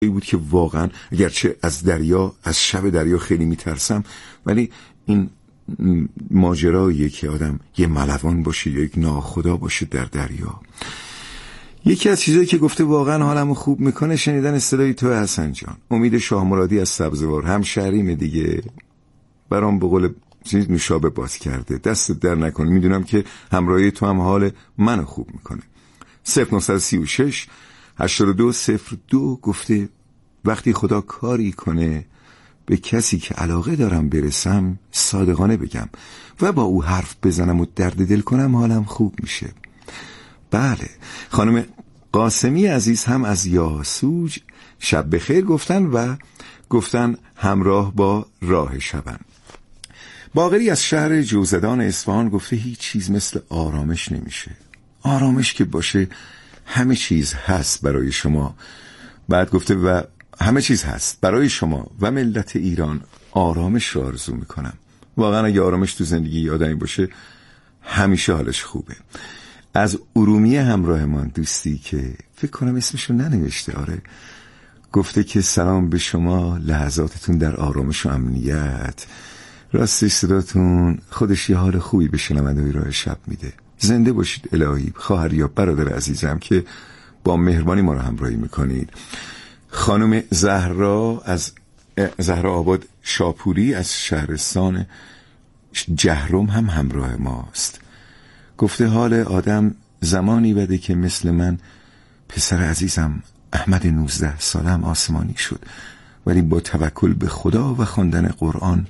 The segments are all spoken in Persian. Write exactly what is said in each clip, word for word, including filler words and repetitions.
بود که واقعا اگرچه از دریا، از شب دریا خیلی میترسم، ولی این ماجراییه که آدم یه ملوان باشه یا یک ناخدا باشه در دریا. یکی از چیزایی که گفته واقعا حالمو خوب میکنه شنیدن صدای تو حسن جان. امید شاه مرادی از سبزوار، همشهریم دیگه، برام به قول چیز نوشابه باز کرده. دست در نکنه، میدونم که همراهی تو هم حال منو خوب میکنه. صفر نه سه شش هشتاد و دو صفر دو گفته وقتی خدا کاری کنه به کسی که علاقه دارم برسم صادقانه بگم و با او حرف بزنم و درد دل کنم حالم خوب میشه. بله، خانم قاسمی عزیز هم از یاسوج شب بخیر گفتن و گفتن همراه با راه شبن. باقری از شهر جوزدان اصفهان گفته هیچ چیز مثل آرامش نمیشه. آرامش که باشه همه چیز هست برای شما. بعد گفته و همه چیز هست برای شما و ملت ایران. آرامش رو آرزو میکنم. واقعا اگه آرامش تو زندگی آدمی باشه همیشه حالش خوبه. از ارومیه همراهمان دوستی که فکر کنم اسمشو ننوشته، آره، گفته که سلام به شما، لحظاتتون در آرامش و امنیت. راستش صداتون خودش یه حال خوبی به شنونده‌های راه شب میده. زنده باشید الهی، خواهر یا برادر عزیزم که با مهربانی ما رو همراهی میکنید. خانم زهرا از زهرا آباد شاپوری از شهرستان جهرم هم همراه ماست. گفته حال آدم زمانی بده که مثل من پسر عزیزم احمد نوزده سالم آسمانی شد، ولی با توکل به خدا و خواندن قرآن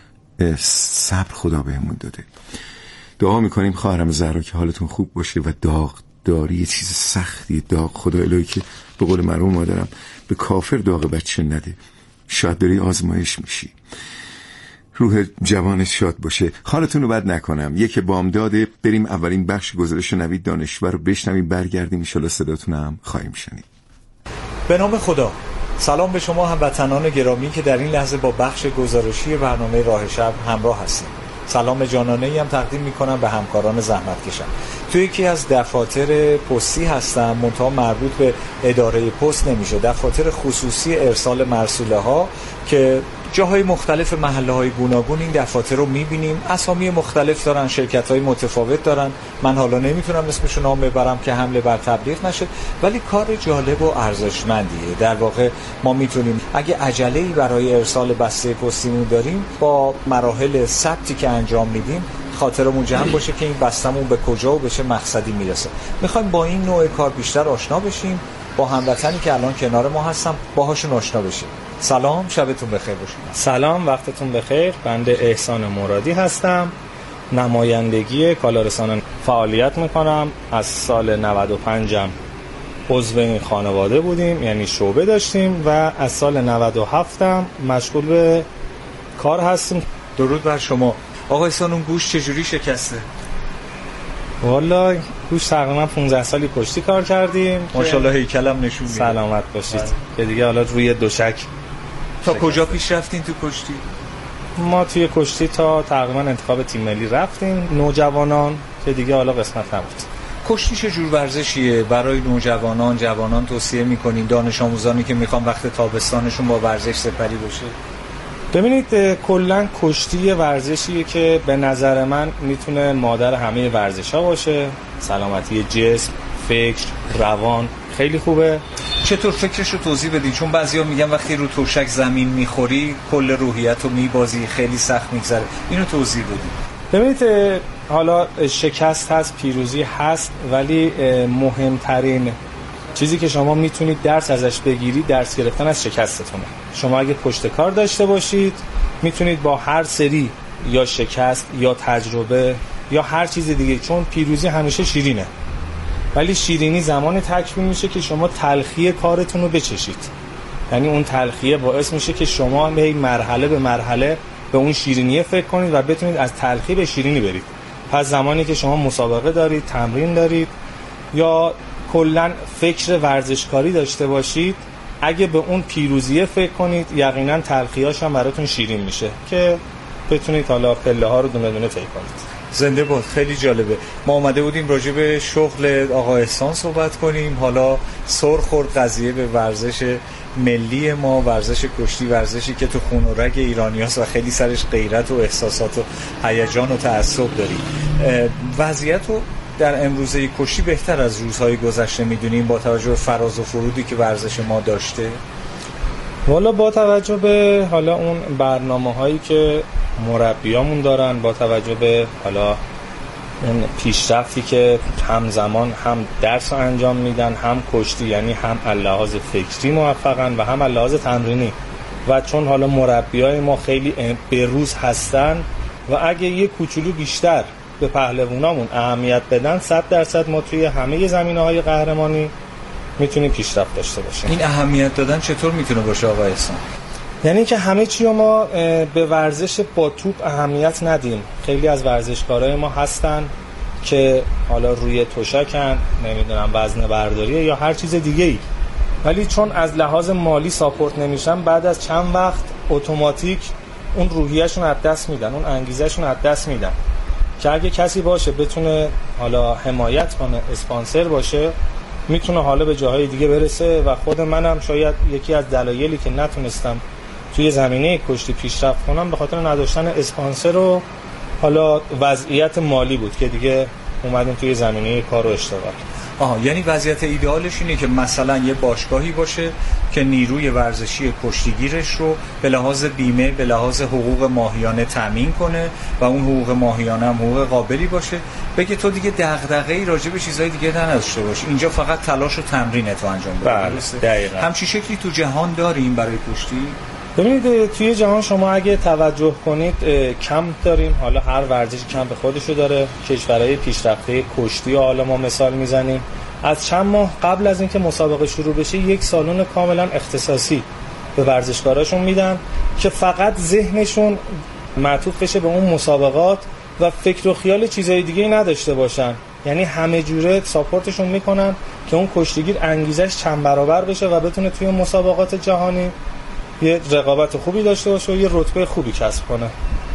صبر خدا بهمون داده. دعا میکنیم خواهرم زهرا که حالتون خوب باشه و داغ داری یه چیز سختی، داغ خدا الهی که به قول مرحوم مادرم به کافر داغ بچه نده، شاید بری آزمایش میشی. روح جوانت شاد باشه. حالتون رو بد نکنم. یک بامداده. بریم اولین بخش گزارش نوید دانشور رو بشنویم، برگردیم انشالله صداتون هم خواهیم شنید. به نام خدا. سلام به شما هموطنان گرامی که در این لحظه با بخش گزارشی برنامه راه شب همراه هستیم. سلام جانانه‌ای هم تقدیم می‌کنم به همکاران زحمت کشم. توی یکی از دفاتر پستی هستم، منتها مربوط به اداره پست نمیشه. دفاتر خصوصی ارسال مرسوله‌ها که جاهای مختلف محله‌های گوناگون این دفاتر رو می‌بینیم. اسامی مختلف دارن، شرکت‌های متفاوت دارن. من حالا نمیتونم اسمشون نام ببرم که حمله بر تبلیغ نشه، ولی کار جالب و ارزشمندیه. در واقع ما میتونیم اگه عجله‌ای برای ارسال بسته پستیمون داریم، با مراحل ثبتی که انجام میدیم خاطرمون جمع باشه که این بستمون به کجا و به چه مقصدی میرسه. میخوایم با این نوع کار بیشتر آشنا بشیم، با هموطنی که الان کنار ما هستم باهاشون آشنا بشیم. سلام، شبتون بخیر باشه. سلام، وقتتون بخیر. بنده احسان مرادی هستم، نمایندگی کالارسان فعالیت میکنم. از سال نود و پنج م عضو این خانواده بودیم، یعنی شعبه داشتیم و از سال نود و هفت م مشغول به کار هستیم. درود بر شما. آقا احسان، اون گوش چجوری شکسته؟ والا گوش تقریبا پانزده سالی پشتی کار کردیم. ماشاءالله هیکلم نشون میده. سلامت باشید. که دیگه حالا روی دوشک. تا کجا پیش رفتین تو کشتی؟ ما توی کشتی تا تقریبا انتخاب تیم ملی رفتیم، نوجوانان، که دیگه حالا قسمت نبود. کشتی چه جور ورزشیه برای نوجوانان، جوانان توصیه میکنین، دانش آموزانی که میخوان وقت تابستانشون با ورزش سپری بشه؟ ببینید، کلا کشتی ورزشیه که به نظر من میتونه مادر همه ورزش‌ها باشه. سلامتی جسم، فکر، روان خیلی خوبه. چطور فکرشو توضیح بدید؟ چون بعضیا میگن وقتی رو تشک زمین میخوری کل روحیتو میبازی، خیلی سخت میگذره. اینو توضیح بدید. ببینید، حالا شکست هست، پیروزی هست، ولی مهمترین چیزی که شما میتونید درس ازش بگیرید درس گرفتن از شکستتونه. شما اگه پشت کار داشته باشید میتونید با هر سری یا شکست یا تجربه یا هر چیز دیگه، چون پیروزی همیشه شیرینه، ولی شیرینی زمان تکمیل میشه که شما تلخی کارتون رو بچشید. یعنی اون تلخیه باعث میشه که شما به مرحله به مرحله به اون شیرینیه فکر کنید و بتونید از تلخی به شیرینی برید. پس زمانی که شما مسابقه دارید، تمرین دارید یا کلا فکر ورزشکاری داشته باشید، اگه به اون پیروزیه فکر کنید یقینا تلخیاش هم براتون شیرین میشه که بتونید حالا پله ها رو دونه دونه طی کنید. زنده باد. خیلی جالبه. ما اومده بودیم راجع به شغل آقا احسان صحبت کنیم، حالا سر خورد قضیه به ورزش ملی ما، ورزش کشتی، ورزشی که تو خون و رگ ایرانیاست و خیلی سرش غیرت و احساسات و هیجان و تعصب داریم. وضعیت رو در امروزه کشتی بهتر از روزهای گذشته میدونیم با توجه به فراز و فرودی که ورزش ما داشته؟ والا با توجه به حالا اون برنامه‌هایی که مربیامون دارن، با توجه به حالا اون پیشرفتی که همزمان هم درس انجام میدن، هم کشتی، یعنی هم لحاظ فکری موفقن و هم لحاظ تمرینی، و چون حالا مربیای ما خیلی بروز هستن و اگه یه کوچولو بیشتر به پهلوانامون اهمیت بدن، صد درصد ما توی همه زمینه‌های قهرمانی میتونیم پیشرفت داشته باشیم. این اهمیت دادن چطور میتونه باشه آقا احسان؟ یعنی که همه چی رو ما به ورزش با توپ اهمیت ندیم. خیلی از ورزشکارای ما هستن که حالا روی تشکن، نمیدونم وزنه برداری یا هر چیز دیگه ای، ولی چون از لحاظ مالی ساپورت نمیشن، بعد از چند وقت اتوماتیک اون روحیه‌شون از دست میدن، اون انگیزه‌شون از دست میدن. که اگه کسی باشه بتونه حالا حمایت کنه، اسپانسر باشه، میتونه حالا به جاهای دیگه برسه. و خود منم شاید یکی از دلایلی که نتونستم توی زمینه کشتی پیشرفت کنم به خاطر نداشتن اسپانسر و حالا وضعیت مالی بود که دیگه اومدیم توی زمینه کار و اشتغال. آها، یعنی وضعیت ایدئالش اینه که مثلا یه باشگاهی باشه که نیروی ورزشی کشتیگیرش رو به لحاظ بیمه، به لحاظ حقوق ماهیانه تامین کنه و اون حقوق ماهیانه هم حقوق قابلی باشه. بگه تو دیگه دغدغه‌ای راجع به چیزای دیگه نداشته باشی، اینجا فقط تلاش و تمرین تو انجام بده. بله، دقیقاً. همچین شکلی تو جهان داریم برای کشتی؟ ببینید توی جهان شما اگه توجه کنید کمپ داریم، حالا هر ورزش کمپ خودشو داره. کشورهای پیشرفته کشتی و حالا ما مثال میزنیم، از چند ماه قبل از اینکه مسابقه شروع بشه یک سالن کاملا اختصاصی به ورزشکاراشون میدن که فقط ذهنشون معطوف بشه به اون مسابقات و فکر و خیال چیزای دیگه نداشته باشن. یعنی همه جوره ساپورتشون میکنن که اون کشتیگیر انگیزش چند برابر بشه و بتونه توی مسابقات جهانی یه رقابت خوبی داشته باشه و یه رتبه خوبی کسب کنه.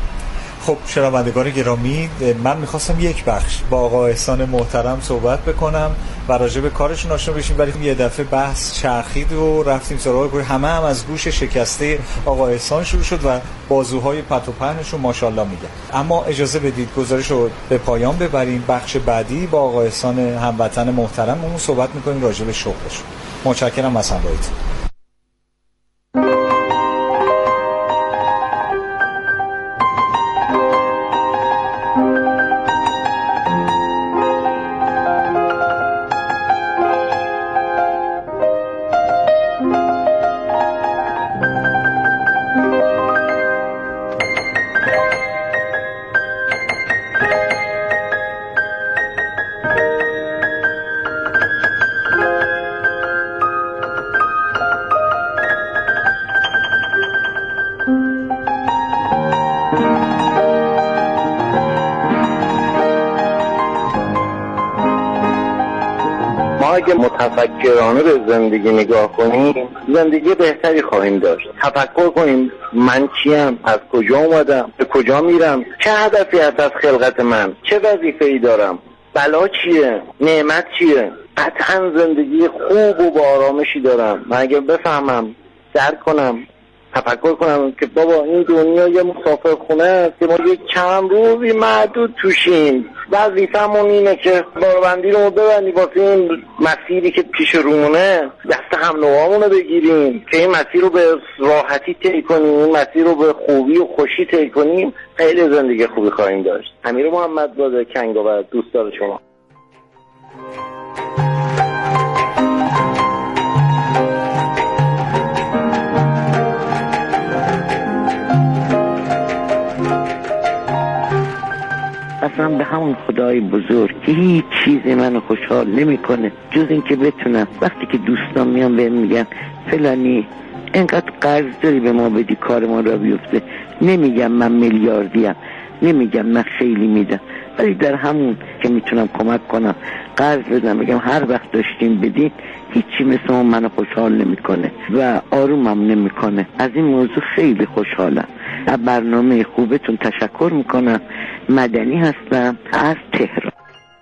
خب شنوندگان گرامی، من میخواستم یک بخش با آقا احسان محترم صحبت بکنم و راجع به کارشون آشنا بشیم، ولی یه دفعه بحث چرخید و رفتیم سراغ همه هم از گوش شکسته آقا احسان شروع شد و بازوهای پت و پهنشون ماشاءالله میگه. اما اجازه بدید گزارش رو به پایان ببریم. بخش بعدی با آقا احسان هموطن محترممون صحبت میکنیم راجع به شغلشون. متشکرم از همراهیتون. اگه متفکرانه به زندگی نگاه کنیم، زندگی بهتری خواهیم داشت. تفکر کنیم من چیم، از کجا اومدم، به کجا میرم، چه هدفی هست از خلقت من، چه وظیفه‌ای دارم، بلا چیه، نعمت چیه. قطعا زندگی خوب و با آرامشی دارم. من اگه بفهمم، درک کنم، تفکر کنم که بابا این دنیا یه مسافر خونه است که ما یک چند روزی معدود توشیم، وظیفمون اینه که باربندی رو ببندیم واسه این مسیری که پیش رومونه، دست هم نوامون رو بگیریم که این مسیر رو به راحتی طی کنیم، این مسیر رو به خوبی و خوشی طی کنیم. خیلی زندگی خوبی خواهیم داشت. امیر محمدزاده کنگاور، دوستدار شما. اصلا به همون خدای بزرگ که هیچ چیزی منو خوشحال نمیکنه جز این که بتونم وقتی که دوستان میان بهم میگن فلانی اینقدر قرض داری به ما بدی کار ما را بیفته، نمیگم من میلیاردیم، نمیگم من خیلی میدم، ولی در همون که میتونم کمک کنم قرض بدم، بگم هر وقت داشتیم بدین، هیچی مثل ما منو خوشحال نمیکنه و آرومم نمیکنه. از این موضوع خیلی خوشحالم. از برنامه خوبتون تشکر میکنم. مدنی هستم از تهران.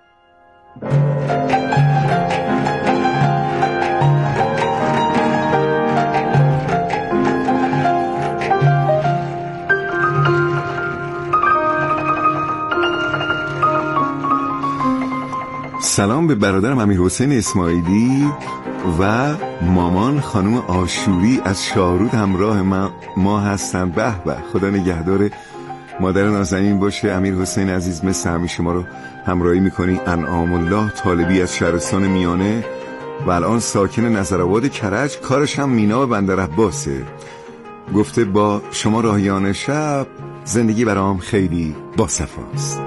سلام به برادرم امیرحسین اسماعیلی و مامان خانم آشوری از شاهرود همراه ما, ما هستن. به به، خدا نگهدار مادر نازنین باشه. امیرحسین عزیز مثل همیشه ما رو همراهی میکنی. انعام الله طالبی از شهرستان میانه و الان ساکن نظرآباد کرج، کارش هم مینا و بندر عباسه. گفته با شما راهیان شب زندگی برام خیلی باصفاست.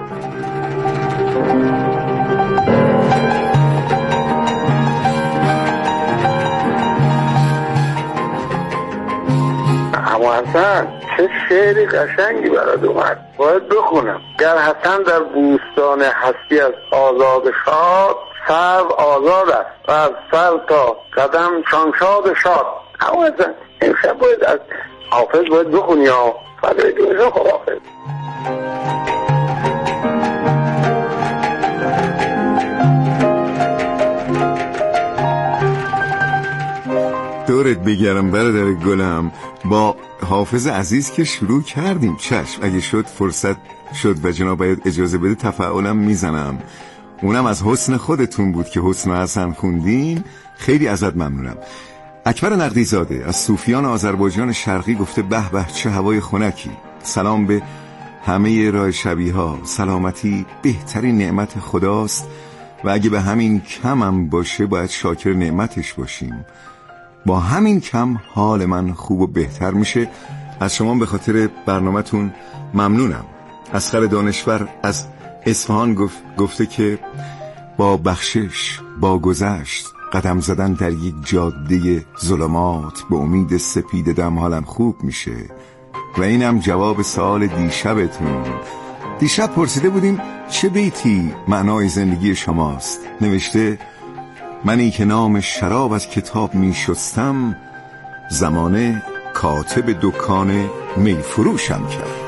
اما حسن چه شعری قشنگی برات اومد، باید بخونم. گر حسن در بوستان هستی از آزاد شاد، سرو آزاد است و از سر تا قدم شامشاد شاد. اما حسن امشب باید از حافظ باید بخونی ها. فدای دوزه خب حافظ. دورت بگرم برادر گلم. با حافظ عزیز که شروع کردیم، چشم اگه شد فرصت شد و جناب باید اجازه بده تفاعلم میزنم. اونم از حسن خودتون بود که حسن و حسن خوندین. خیلی ازت ممنونم. اکبر نقدی زاده از صوفیان آذربایجان شرقی گفته به به چه هوای خنکی. سلام به همه راه شبیه ها. سلامتی بهترین نعمت خداست و اگه به همین کمم باشه باید شاکر نعمتش باشیم. با همین کم حال من خوب و بهتر میشه. از شما به خاطر برنامه‌تون ممنونم. اصغر دانشور از اصفهان گفت گفته که با بخشش، با گذشت، قدم زدن در یک جاده ظلمات به امید سپید دم حالم خوب میشه. و اینم جواب سوال دیشبتون. دیشب پرسیده بودیم چه بیتی معنای زندگی شماست. نوشته منی که نام شراب از کتاب می شستم، زمانه کاتب دکان می فروشم کرد.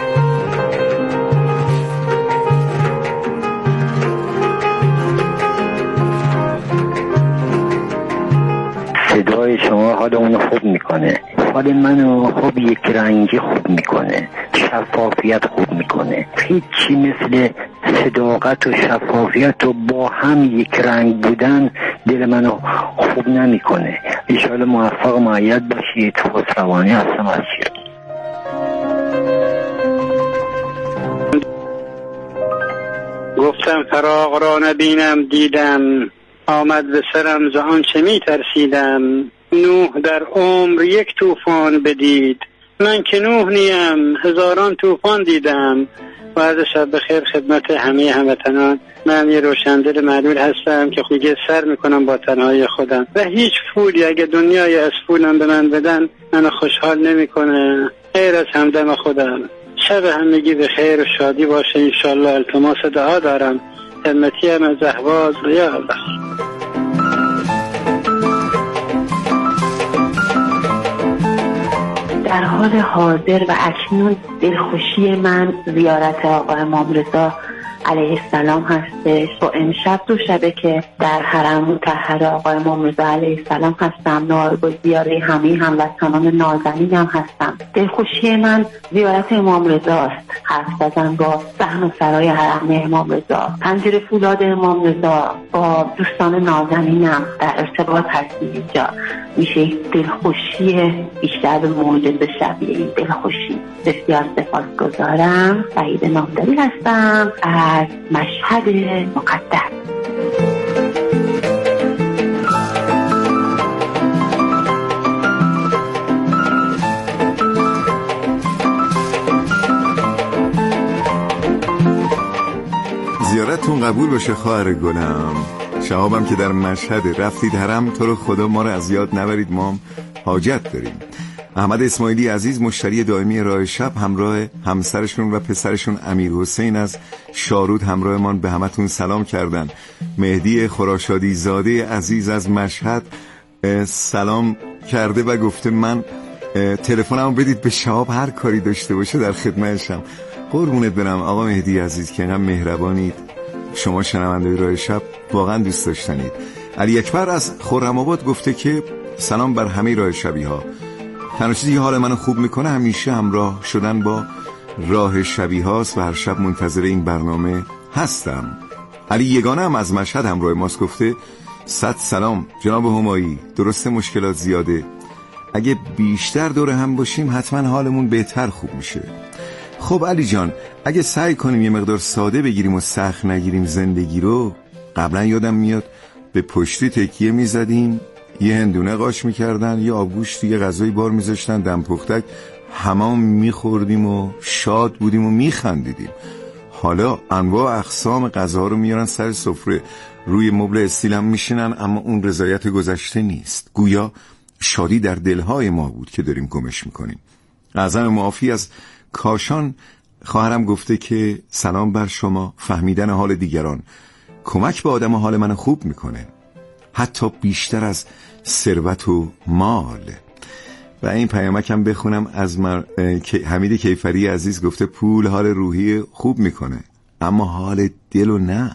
صدای شما حالمون خوب میکنه، حال منو خوب یک رنگی خوب میکنه، شفافیت خوب میکنه. هیچی مثل صداقت و شفافیت و با هم یک رنگ بودن دل منو خوب نمیکنه. ان شاءالله موفق و مؤید باشید. خسروانی هستم از شیراز. گفتم فراق را نبینم دیدم، آمد به سرم ز آنچه می ترسیدم. نوح در عمر یک طوفان بدید، من که نوح نیم هزاران طوفان دیدم. و عرض شب بخیر خدمت همه هموطنان. من یه روشندل معلول هستم که خویگه سر میکنم با تنهایی خودم و هیچ پولی اگه دنیای از پولم به من بدن منو خوشحال نمیکنه غیر از همدم خودم. شب همگی به خیر و شادی باشه انشالله. التماس دعا دارم. خدمتی هم از اهواز. یا الله. در حال حاضر و اکنون دلخوشی من زیارت آقا امام رضا علیه السلام هستش و امشب دو شبه که در حرم مطهر آقا امام رضا علیه السلام هستم. نائب الزیاره همه هموطنان نازنینم هستم. دلخوشی من زیارت امام رضا است. حرف زدن با صحن و سرای حرم امام رضا، پنجره فولاد امام رضا، با دوستان نازنینم در ارتباط هستیم. اینجا میشه دلخوشی بیشتر به معجزه شبیه این دلخوشی. بسیار سپاسگزارم. سعید نامداری هستم از مشهد مقدس. زیارتتون قبول باشه خواهر گلم. شهابم که در مشهد رفتید حرم، تو رو خدا ما رو از یاد نبرید، ما هم حاجت داریم. احمد اسماعیلی عزیز مشتری دائمی راه شب همراه همسرشون و پسرشون امیرحسین از شارود همراهمان به همتون سلام کردن. مهدی خراشادی زاده عزیز از مشهد سلام کرده و گفته من تلفنمو بدید به شهاب، هر کاری داشته باشه در خدمتشم. قربونت برم آقا مهدی عزیز که اینقدر مهربانید. شما شنونده‌های راه شب واقعا دوست داشتنید. علی اکبر از خرم‌آباد گفته که سلام بر همه راه شبی ها. تنها چیزی که حال منو خوب میکنه همیشه همراه شدن با راه شبی هاست و هر شب منتظر این برنامه هستم. علی یگانه هم از مشهد همراه ماست گفته صد سلام جناب همایی، درسته مشکلات زیاده، اگه بیشتر دور هم باشیم حتما حالمون بهتر خوب میشه. خب علی جان، اگه سعی کنیم یه مقدار ساده بگیریم و سخت نگیریم زندگی رو، قبلا یادم میاد به پشتی تکیه میزدیم، یه هندونه قاش میکردن، یه آبگوشت یه غذای بار میذاشتن دم پختک، همه میخوردیم و شاد بودیم و میخندیدیم. حالا انواع اقسام غذا رو میارن سر سفره، روی مبل استیل هم میشینن، اما اون رضایت گذشته نیست. گویا شادی در دلهای ما بود که داریم گمش میکنیم. اعظم معافی از کاشان خواهرم گفته که سلام بر شما، فهمیدن حال دیگران کمک به آدم حال من خوب میکنه، حتی بیشتر از ثروت و مال. و این پیامکم بخونم از مر... حمید کیفری عزیز گفته پول حال روحی خوب میکنه، اما حال دل و نه،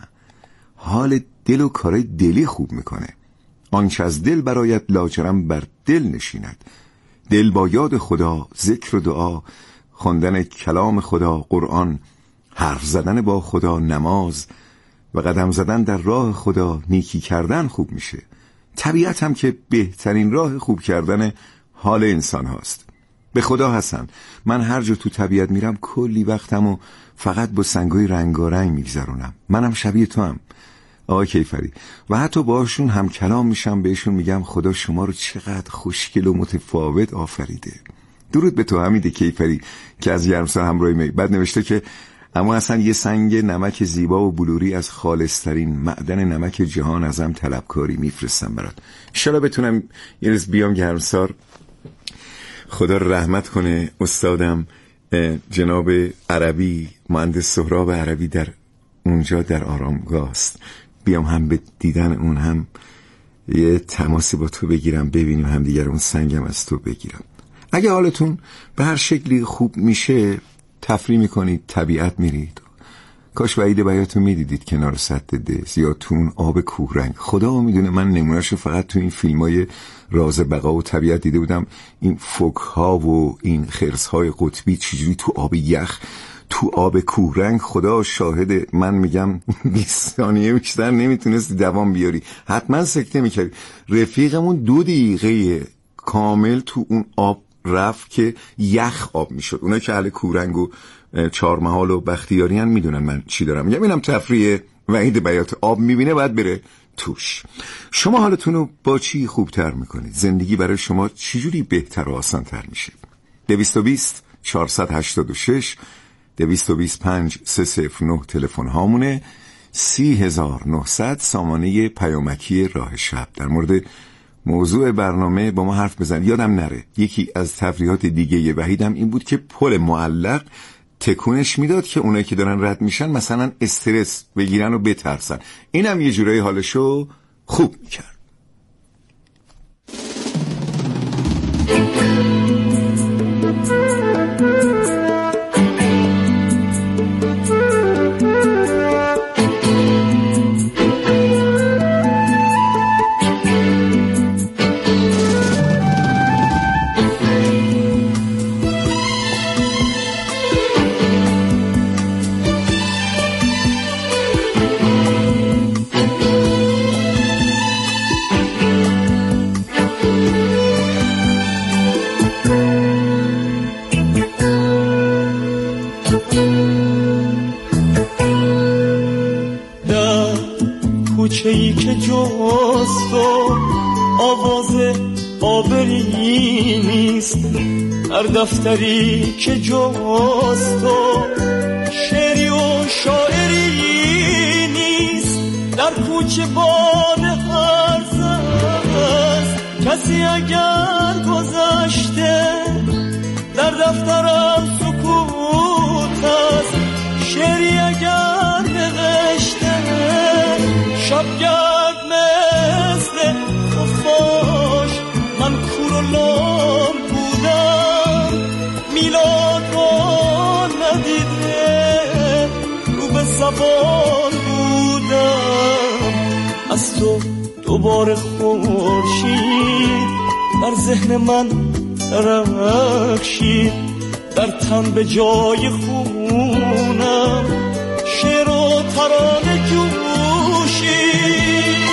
حال دل و کارای دلی خوب میکنه. آنچه از دل برایت لاجرم بر دل نشیند. دل با یاد خدا، ذکر و دعا، خواندن کلام خدا، قرآن، حرف زدن با خدا، نماز و قدم زدن در راه خدا، نیکی کردن خوب میشه. طبیعت هم که بهترین راه خوب کردن حال انسان هاست. به خدا حسن، من هر جا تو طبیعت میرم کلی وقتمو فقط با سنگای رنگارنگ میگذرونم. منم شبیه تو هم آقای کیفری، و حتی باشون هم کلام میشم، بهشون میگم خدا شما رو چقدر خوشگل و متفاوت آفریده. درود به تو حمید کیفری که از گرمسار همراهی می. بعد نوشته که اما اصلا یه سنگ نمک زیبا و بلوری از خالصترین معدن نمک جهان ازم طلبکاری میفرستم برات. انشالله بتونم یه روز بیام گرمسار. خدا رحمت کنه استادم جناب عربی، مهندس سهراب عربی در اونجا در آرامگاه است، بیام هم به دیدن اون، هم یه تماسی با تو بگیرم، ببینیم هم دیگر، اون سنگم از تو بگیرم. اگه حالتون به هر شکلی خوب میشه، تفریح میکنید، طبیعت میرید، کاش وعید بیاتون میدیدید کنار سد دز یا تو اون آب کوهرنگ. خدا میدونه من نمونهشو فقط تو این فیلمای راز بقا و طبیعت دیده بودم، این فوک ها و این خرس های قطبی چجوری تو آب یخ، تو آب کوهرنگ. خدا شاهد، من میگم بیست ثانیه بیشتر نمیتونستی دوام بیاری، حتما سکته میکردی. رفیقمون دو دقیقه کامل تو اون آب رفت که یخ آب میشد. اونایی که اهل کوهرنگ و چهارمحال و بختیاری ان میدونن من چی دارم میگم. اینم تفریح وحید بیات، آب میبینه باید بره توش. شما حالتون رو با چی خوبتر میکنید؟ زندگی برای شما چجوری بهتر و آسانتر میشه؟ دویست و بیست چهارصد و هشتاد و شش دویست و بیست پنج سه صفر نه تلفن هامونه. سی هزار و نهصد سامانه پیامکی راه شب. در مورد موضوع برنامه با ما حرف بزن. یادم نره یکی از تفریحات دیگه ی وحیدم این بود که پل معلق تکونش میداد که اونایی که دارن رد میشن مثلا استرس بگیرن و بترسن. اینم یه جورایی حالشو خوب میکرد. کوچه‌ای که جز تو آواز آبری نیست، در دفتری که جز تو شعری و شاعری نیست، در کوچه باد هرز است کسی اگر گذشته، در دفترم سکوت است شعری اگر نوشته، شبگرد مثل خفاش من کور و لام بودم، میلاد رو ندیده دوباره خورشید در ذهن من رخشید، در تن به جای خونم شعر و ترانه جوشید.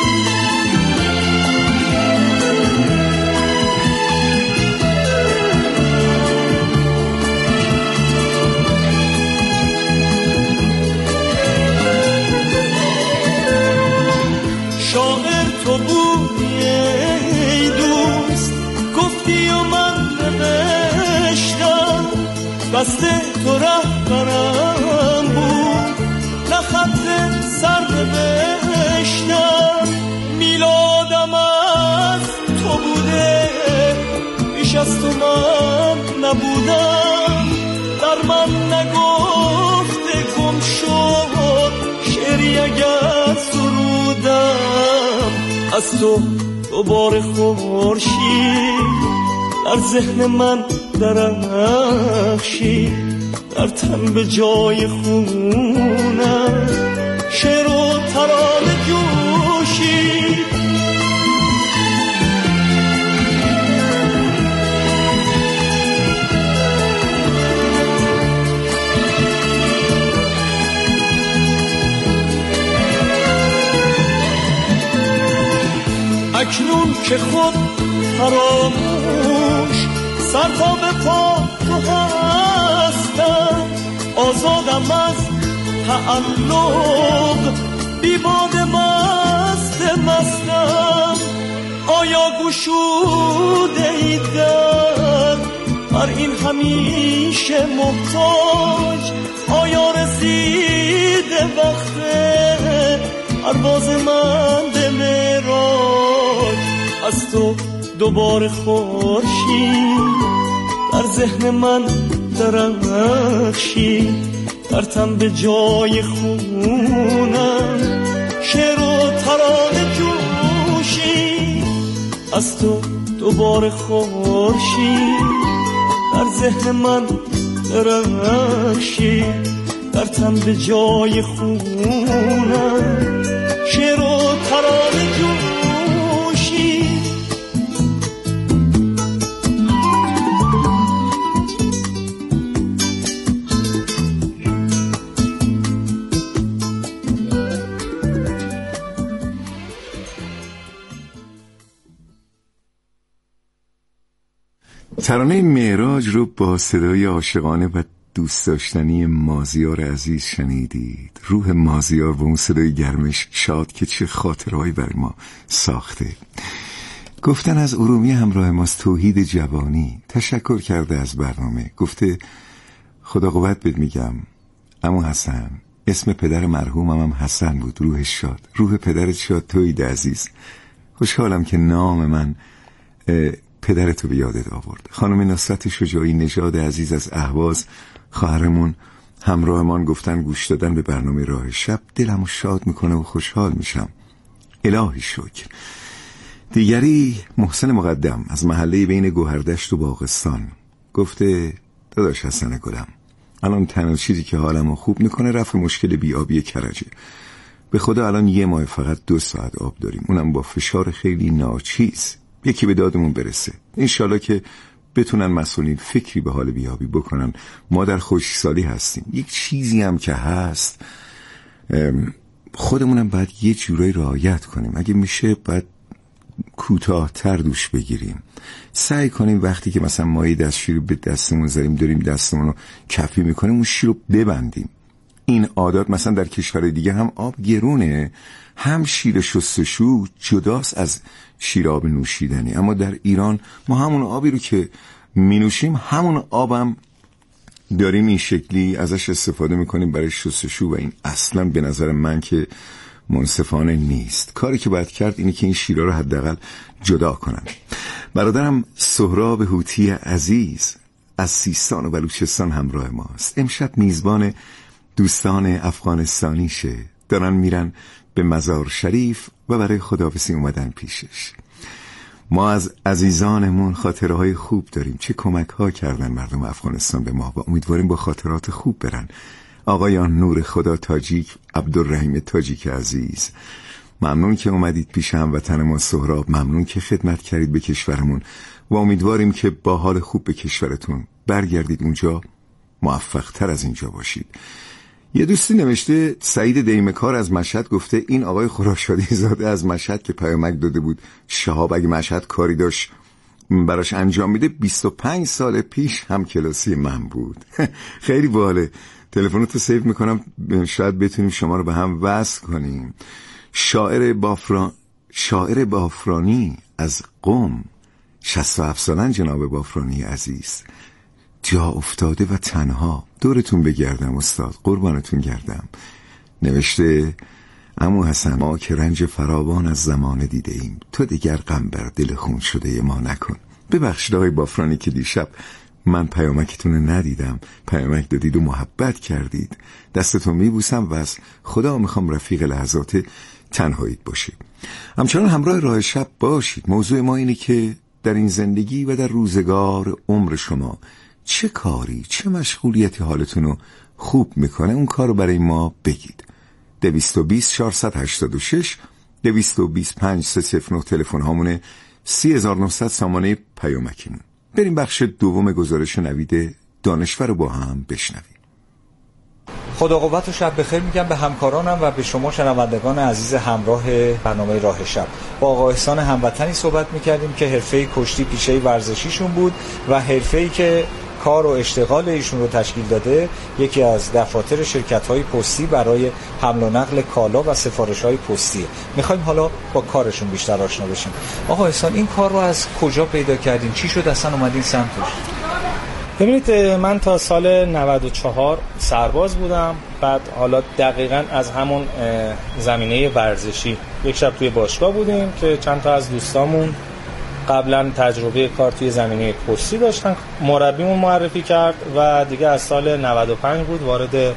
شاعر تو بودی ای دوست، گفتی و من نوشتم، دست تو رهبرم بود، نه خط سر نوشتم. میلادم از تو بوده، پیش از تو من نبودم، در من نگفته گم شد شعری اگر سرودم. از تو دوباره خورشید در ذهن من درخشید، در تن به جای خونم شعر و ترانه جوشید. اکنون که خود فراموش سر تا به پا تو هستم، آزادم از تعلق بی باد مست مستم. آیا گشوده ای در بر این همیشه محتاج؟ آیا رسیده وقت پرواز من به معراج؟ از تو دوباره خورشید در ذهن من درخشید، در تن به جای خونم شعر و ترانه جوشید. از تو دوباره خورشید در ذهن من درخشید، در تن به جای خونم شعر و ترانه جوشید. ترانه معراج رو با صدای عاشقانه و دوست داشتنی مازیار عزیز شنیدید. روح مازیار و اون صدای گرمش شاد که چه خاطرهایی برای ما ساخته. گفتن از ارومی همراه ماست توحید جوانی تشکر کرده از برنامه، گفته خدا قوت بد میگم عمو حسن، اسم پدر مرحومم هم حسن بود، روحش شاد. روح پدرت شاد توحید عزیز، خوشحالم که نام من پدرتو به یادت آورد. خانم نصرت شجاعی نژاد عزیز از اهواز، خواهرمون همراهمان، گفتن گوش دادن به برنامه راه شب دلمو شاد میکنه و خوشحال میشم. الهی شکر. دیگری محسن مقدم از محله بین گوهردشت و باغستان، گفته داداش حسن گلم، الان تنها چیزی که حالمو خوب میکنه رفع مشکل بی‌آبی کرجه. به خدا الان یه ماه فقط دو ساعت آب داریم، اونم با فشار خیلی ناچیز. یکی به دادمون برسه. انشالله که بتونن مسئولین فکری به حال بیابی بکنن. ما در خشکسالی هستیم. یک چیزی هم که هست خودمونم باید یه جورایی رعایت کنیم. اگه میشه باید کوتاه‌تر دوش بگیریم. سعی کنیم وقتی که مثلا مایه دستشویی رو به دستمون زدیم داریم دستمون رو کفی میکنیم اون شیر رو ببندیم. این عادات مثلا در کشورهای دیگه هم آب گرونه، هم شیر شستشو جداست از شیر آب نوشیدنی، اما در ایران ما همون آبی رو که می نوشیم همون آبم داریم این شکلی ازش استفاده میکنیم برای شستشو و این اصلا به نظر من که منصفانه نیست. کاری که باید کرد اینه که این شیرها رو حداقل جدا کنن. برادرم سهراب هوتی عزیز از سیستان و بلوچستان همراه ماست. امشب میزبان دوستان افغانستانیشه، دارن میرن به مزار شریف و برای خداحافظی اومدن پیشش. ما از عزیزانمون خاطرهای خوب داریم، چه کمک ها کردن مردم افغانستان به ما و امیدواریم با خاطرات خوب برن. آقایان نور خدا تاجیک، عبدالرحیم تاجیک عزیز، ممنون که اومدید پیش هموطن ما سهراب، ممنون که خدمت کردید به کشورمون و امیدواریم که با حال خوب به کشورتون برگردید اونجا، موفق تر از اینجا باشید. یه دوستی نوشته، سعید دیمکار از مشهد گفته این آقای خراشادی زاده از مشهد که پیامک داده بود شهاب اگه مشهد کاری داشت براش انجام میده بیست و پنج سال پیش هم کلاسی من بود. خیلی باحاله. تلفنتو سیو میکنم، شاید بتونیم شما رو به هم وصل کنیم. شاعر بافران شاعر بافرانی از قم، شصت و هفت سالن جناب بافرانی عزیز، جا افتاده و تنها دورتون بگردم استاد، قربانتون گردم. نوشته عمو حسن ما که رنج فراوان از زمانه دیده ایم، تو دیگر غم بر دل خون شده ما نکن. ببخشید آقای بافرانی که دیشب من پیامکتون ندیدم، پیامک دادید و محبت کردید، دستتون میبوسم و از خدا میخوام رفیق لحظات تنهاییت باشید. همچنان همراه راه شب باشید. موضوع ما اینه که در این زندگی و در روزگار عمر شما چه کاری، چه مشغولیتی حالتون رو خوب میکنه، اون کار رو برای ما بگید. دویست و بیست چهارصد و هشتاد و شش دویست و بیست پنج سه صفر نه تلفن هامونه، سی هزار و نهصد سامانه پیامکیمون. بریم بخش دوم گزارش نوید دانشور رو با هم بشنویم. خدا قوت و شب بخیر میگم به همکارانم و به شما شنوندگان عزیز همراه برنامه راه شب. با آقا احسان هموطنی صحبت میکردیم که حرفه کشتی پیشه ورزشیشون بود و حرفه‌ای که کار و اشتغال ایشون رو تشکیل داده یکی از دفاتر شرکت‌های پستی برای حمل و نقل کالا و سفارش‌های پستیه. می‌خوایم حالا با کارشون بیشتر آشنا بشیم. آقا احسان این کار رو از کجا پیدا کردین؟ چی شد اصلا اومدین سمتش؟ ببینید من تا سال نود و چهار سرباز بودم، بعد حالا دقیقاً از همون زمینه ورزشی یک شب توی باشگاه بودیم که چند تا از دوستامون قبلا تجربه کار توی زمینه پستی داشتن، مربیمون معرفی کرد و دیگه از سال نود و پنج بود وارد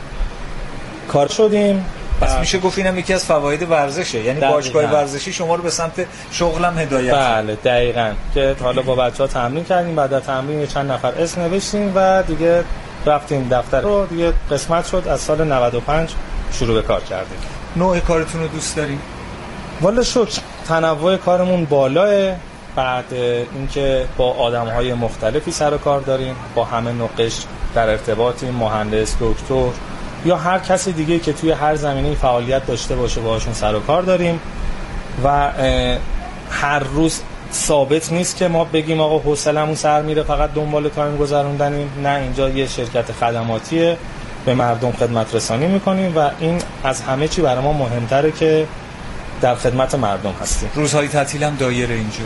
کار شدیم. پس میشه گفت اینم یکی از فواید ورزشه، یعنی باشگاه ورزشی شما رو به سمت شغلم هدایت. بله دقیقاً، که حالا با بچه‌ها تمرین کردیم، بعد از تمرین چند نفر اسم نوشتیم و دیگه رفتیم دفتر رو، دیگه قسمت شد از سال نود و پنج شروع به کار کردیم. نوع کارتون رو دوست دارین؟ والا شکر تنوع کارمون بالاه. بعد اینکه با آدم‌های مختلفی سر و کار داریم، با همه نوع قشر در ارتباطیم، مهندس، دکتر یا هر کسی دیگه که توی هر زمینه‌ای فعالیت داشته باشه باهاشون سر و کار داریم و هر روز ثابت نیست که ما بگیم آقا حوصله‌مون سر میره فقط دنبال تایم گذروندنیم. نه، اینجا یه شرکت خدماتیه، به مردم خدمت رسانی میکنیم و این از همه چی برای ما مهمتره که در خدمت مردم هستیم. روزهای تعطیل هم دایره اینجا؟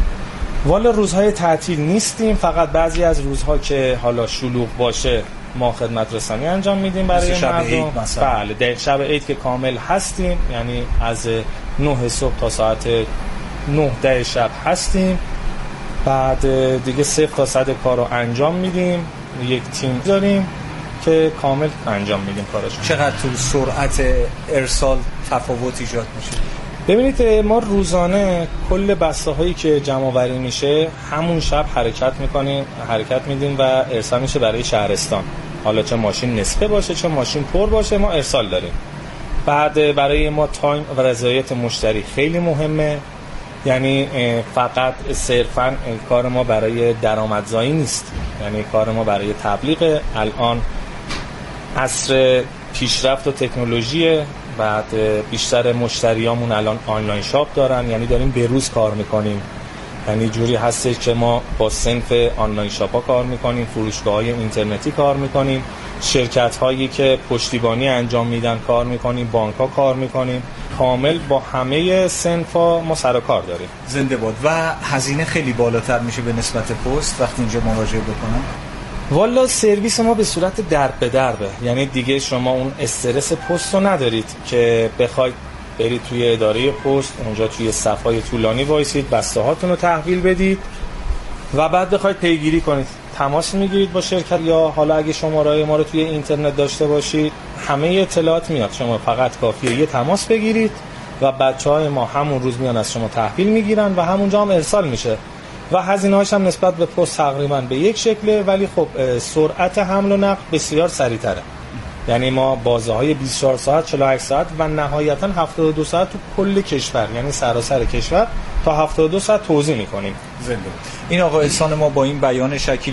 والا روزهای تعطیل نیستیم، فقط بعضی از روزها که حالا شلوغ باشه ما خدمت رسانی انجام میدیم برای شب مردم. عید مثلا؟ بله، دقیق شب عید که کامل هستیم، یعنی از نه صبح تا ساعت نه ده شب هستیم. بعد دیگه صفر تا صد کار رو انجام میدیم، یک تیم داریم که کامل انجام میدیم کارش. چقدر تو سرعت ارسال تفاوت ایجاد میشه؟ ببینید ما روزانه کل بسته هایی که جمع آوری میشه همون شب حرکت میکنیم، حرکت میدیم و ارسال میشه برای شهرستان. حالا چه ماشین نصفه باشه چه ماشین پر باشه ما ارسال داریم. بعد برای ما تایم و رضایت مشتری خیلی مهمه، یعنی فقط صرفاً کار ما برای درآمدزایی نیست، یعنی کار ما برای تبلیغ. الان عصر پیشرفت و تکنولوژی، بعد بیشتر مشتریامون الان آنلاین شاپ دارن، یعنی داریم به روز کار میکنیم. یعنی جوری هستش که ما با صنف آنلاین شاپ ها کار میکنیم، فروشگاه های اینترنتی کار میکنیم، شرکت هایی که پشتیبانی انجام میدن کار میکنیم، بانک ها کار میکنیم، کامل با همه صنف ها ما سر و کار داریم. زنده باد. و هزینه خیلی بالاتر میشه به نسبت پست وقتی اینجا مراجعه بکنم؟ والا سرویس ما به صورت درب به دربه، یعنی دیگه شما اون استرس پست رو ندارید که بخواید برید توی اداره پست اونجا توی صفای طولانی وایسید بسته هاتون رو تحویل بدید و بعد بخواید پیگیری کنید. تماس میگیرید با شرکت یا حالا اگه شماره ما رو توی اینترنت داشته باشید همه اطلاعات میاد، شما فقط کافیه یه تماس بگیرید و بچهای ما همون روز میان از شما تحویل میگیرن و همونجا هم ارسال میشه و هزینه‌هاش هم نسبت به پست تقریبا به یک شکله، ولی خب سرعت حمل و نقل بسیار سریع‌تره. یعنی ما بازه‌های بیست و چهار ساعت، چهل و هشت ساعت و نهایتاً هفتاد و دو ساعت تو کل کشور، یعنی سراسر کشور تا هفتاد و دو ساعت توزیع می‌کنیم. زنده این آقا احسان ما با این بیان شکیل